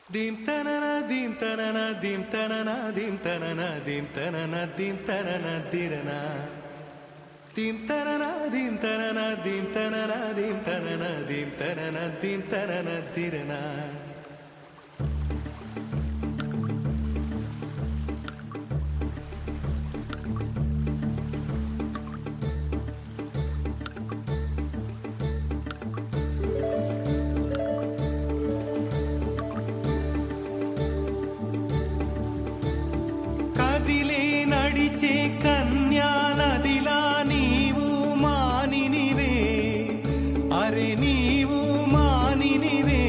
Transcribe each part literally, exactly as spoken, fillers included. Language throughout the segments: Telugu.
Dim tanana dim tanana dim tanana dim tanana dim tanana dim tanana dirana dim tanana dim tanana dim tanana dim tanana dim tanana dim tanana dirana కదిలే నడిచే కన్యా నదిలా నీవు మానినివే అరే నీవు మానినివే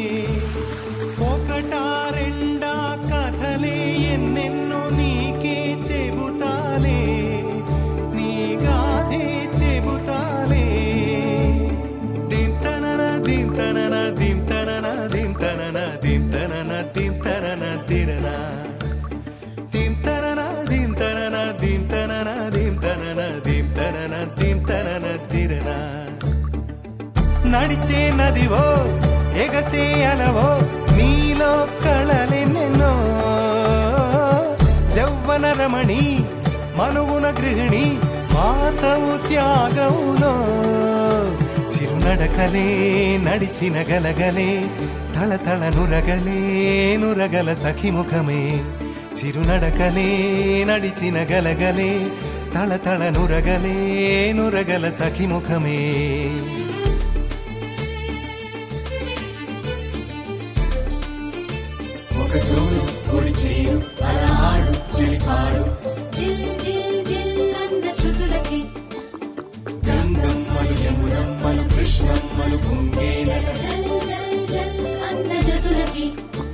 ఒకటా రెండా కథలే ఎన్నెన్నో నీకే చెబుతాలే నీ గాథే చెబుతాలే దిం తనన దిం తనన దిం తనన దిం తనన దిం తనన దిం తనన తిరనా dim tanana dim tanana dim tanana dim tanana dim tanana dim tanana tirana నడిచే నదివో ఎగసే అలవో నీలో కళలెన్నెన్నో జవ్వన రమణి మనువున గృహిణి మాతవు త్యాగములో చిరునడకలే నడిచిన గలగలే తళతళ నురగలే నురగల సఖిముఖమే చిరునడకలే నడిచిన గలగలే తళతళ నురగలే నురగల సఖిముఖమే ఒక జోరు ఒడి చేరు అలా ఆడు చెలిపాడు జిల్ జిల్ జిల్ అన్న శృతులకి గంగమ్మలు యమునమ్మలు కృష్ణమ్మలు కుంగేనట జల్ జల్ జల్ అన్న జతులకి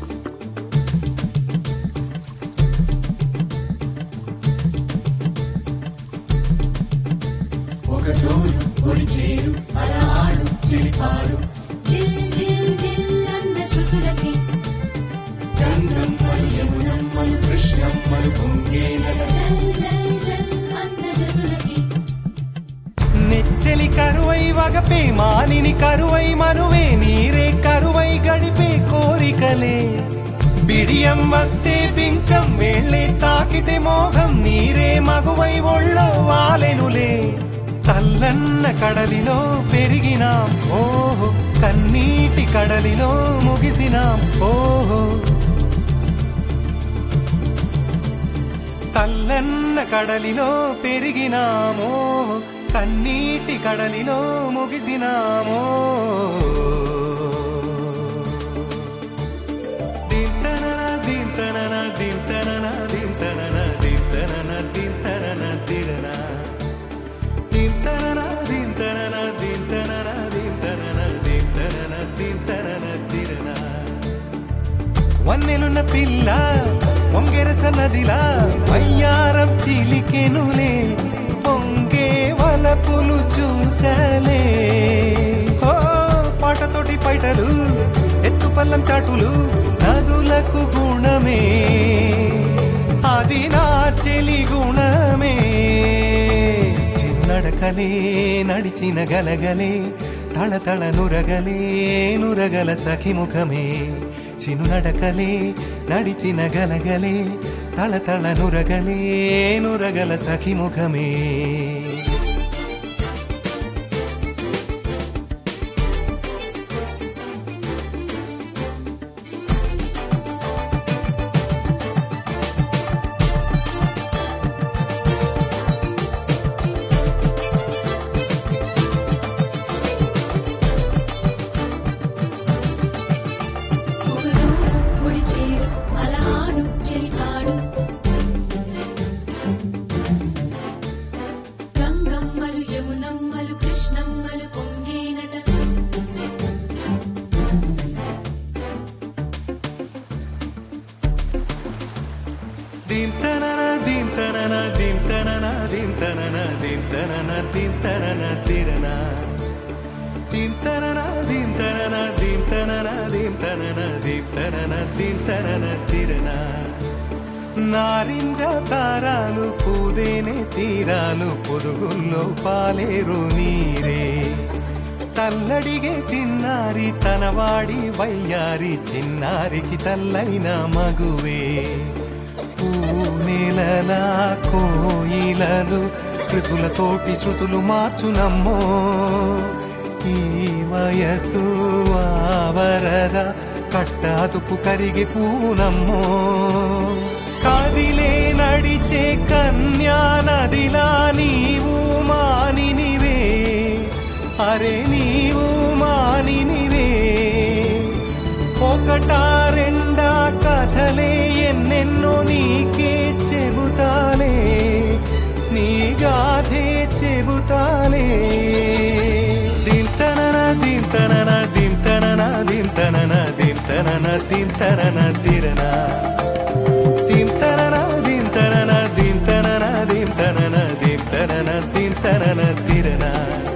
ఒక జోరు ఒడి చేరు అలా ఆడు చెలిపాడు జిల్ జిల్ జిల్ అన్న శృతులకి గంగమ్మలు యమునమ్మలు కృష్ణమ్మలు కుంగేనట జల్ జల్ జల్ అన్న జతులకి నెచ్చలి కరువై వగపే మానిని కరువై మనువే నీరే కరువై గడిపే కోరికలే బిడియం వస్తే బింకం వేళ్ళే తాకితే మోహం నీరే మగువై ఒళ్ళో వాలెనులే తల్లన్న కడలిలో పెరిగినాం ఓహో కన్నీటి కడలిలో ముగిసినాం ఓహో తల్లన్న కడలిలో పెరిగినామో కన్నీటి కడలిలో ముగిసినామో దింతనన దింతనన దింతనన దింతనన దింతనన దింతనన తిరనా దింతనన దింతనన దింతనన దింతనన దింతనన దింతనన తిరనా వన్నెలున్న పిల్ల పొంగెరస నదిలా వయ్యారం చిలికెనులే పొంగే వలపులు చూసలే హో పాటతోటి పైటలు ఎత్తు పల్లం చాటులు నదులకు గుణమే అది నా చెలి గుణమే చిరునడకలే నడిచిన గలగలే తళతళ నురగలే నురగల సఖిముఖమే చినునడకలే నడిచిన గలగలే తళతళ నురగలే నురగల సఖిముఖమే ఒక జోరు ఒడి చేరు అలా ఆడు చెలిపాడు గంగమ్మలు యమునమ్మలు కృష్ణమ్మలు పొంగేనట దింతనన దింతనన దింతనన దింతనన దింతనన దింతనన తిరనా దింతనన దింతనన దింతనన దింతనన దింతనన దింతనన తిరనా నారింజ సారాలు పూదేనే తీరాలు పొదుగుల్లో పాలేరు నీరే తల్లడిగే చిన్నారి తనవాడి వయ్యారి చిన్నారికి తల్లైన మగువే పూనెలలా కోయిలలు శృతులతోటి శృతులు మార్చునమ్మో ఈ వయసు ఆవరద కట్టాదుపు కరిగి పూనమ్మో కదిలే నడిచే కన్యా నదిలా నీవు మానినివే అరే నీవు మానినివే ఒకటా రెండా కథలే ఎన్నెన్నో నీకే చెబుతాలే నీ గాథే చెబుతాలే దింతనన దింతనన దింతనన దింతనన దింతనన దింతనన దిరనా దింతనన దింతనన దింతనన దింతనన దింతనన దింతనన దిరనా